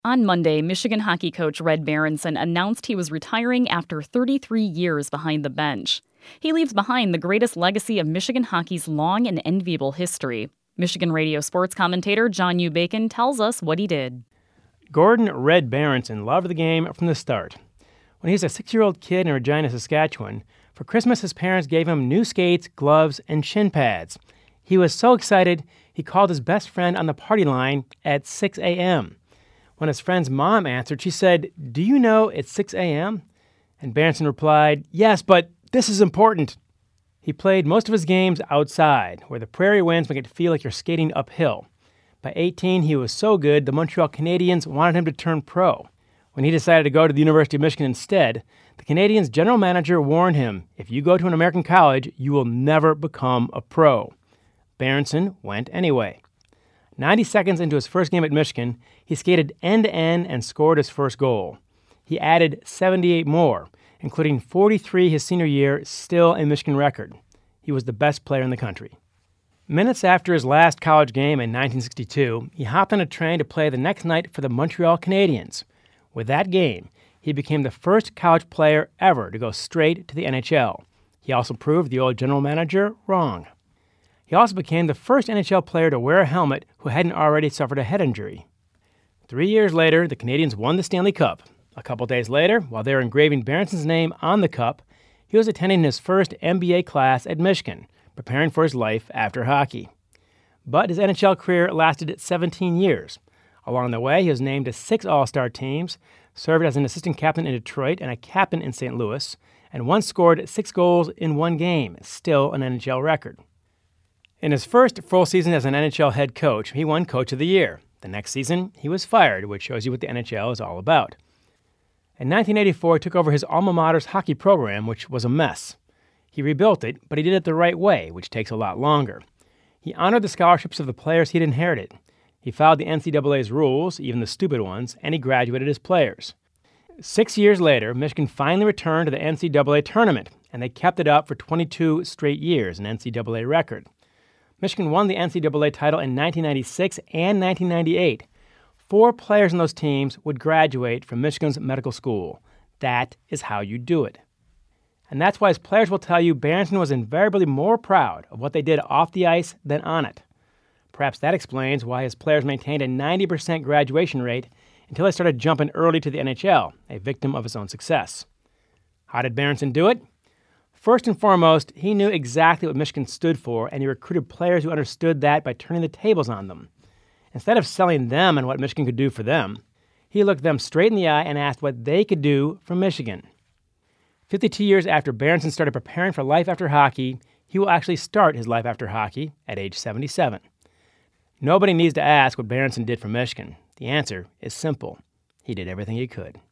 On Monday, Michigan hockey coach Red Berenson announced he was retiring after 33 years behind the bench. He leaves behind the greatest legacy of Michigan hockey's long and enviable history. Michigan radio sports commentator John U. Bacon tells us what he did. Gordon Red Berenson loved the game from the start. When he was a 6-year-old kid in Regina, Saskatchewan, for Christmas his parents gave him new skates, gloves, and shin pads. He was so excited, he called his best friend on the party line at 6 a.m. When his friend's mom answered, she said, "Do you know it's 6 a.m.?" And Berenson replied, "Yes, but this is important." He played most of his games outside, where the prairie winds make it feel like you're skating uphill. By 18, he was so good, the Montreal Canadiens wanted him to turn pro. When he decided to go to the University of Michigan instead, the Canadiens' general manager warned him, "If you go to an American college, you will never become a pro." Berenson went anyway. 90 seconds into his first game at Michigan, he skated end-to-end and scored his first goal. He added 78 more, including 43 his senior year, still a Michigan record. He was the best player in the country. Minutes after his last college game in 1962, he hopped on a train to play the next night for the Montreal Canadiens. With that game, he became the first college player ever to go straight to the NHL. He also proved the old general manager wrong. He also became the first NHL player to wear a helmet who hadn't already suffered a head injury. 3 years later, the Canadiens won the Stanley Cup. A couple days later, while they were engraving Berenson's name on the cup, he was attending his first MBA class at Michigan, preparing for his life after hockey. But his NHL career lasted 17 years. Along the way, he was named to 6 All-Star teams, served as an assistant captain in Detroit and a captain in St. Louis, and once scored 6 goals in one game, still an NHL record. In his first full season as an NHL head coach, he won Coach of the Year. The next season, he was fired, which shows you what the NHL is all about. In 1984, he took over his alma mater's hockey program, which was a mess. He rebuilt it, but he did it the right way, which takes a lot longer. He honored the scholarships of the players he'd inherited. He followed the NCAA's rules, even the stupid ones, and he graduated his players. 6 years later, Michigan finally returned to the NCAA tournament, and they kept it up for 22 straight years, an NCAA record. Michigan won the NCAA title in 1996 and 1998. 4 players on those teams would graduate from Michigan's medical school. That is how you do it. And that's why his players will tell you Berenson was invariably more proud of what they did off the ice than on it. Perhaps that explains why his players maintained a 90% graduation rate until they started jumping early to the NHL, a victim of his own success. How did Berenson do it? First and foremost, he knew exactly what Michigan stood for, and he recruited players who understood that by turning the tables on them. Instead of selling them on what Michigan could do for them, he looked them straight in the eye and asked what they could do for Michigan. 52 years after Berenson started preparing for life after hockey, he will actually start his life after hockey at age 77. Nobody needs to ask what Berenson did for Michigan. The answer is simple. He did everything he could.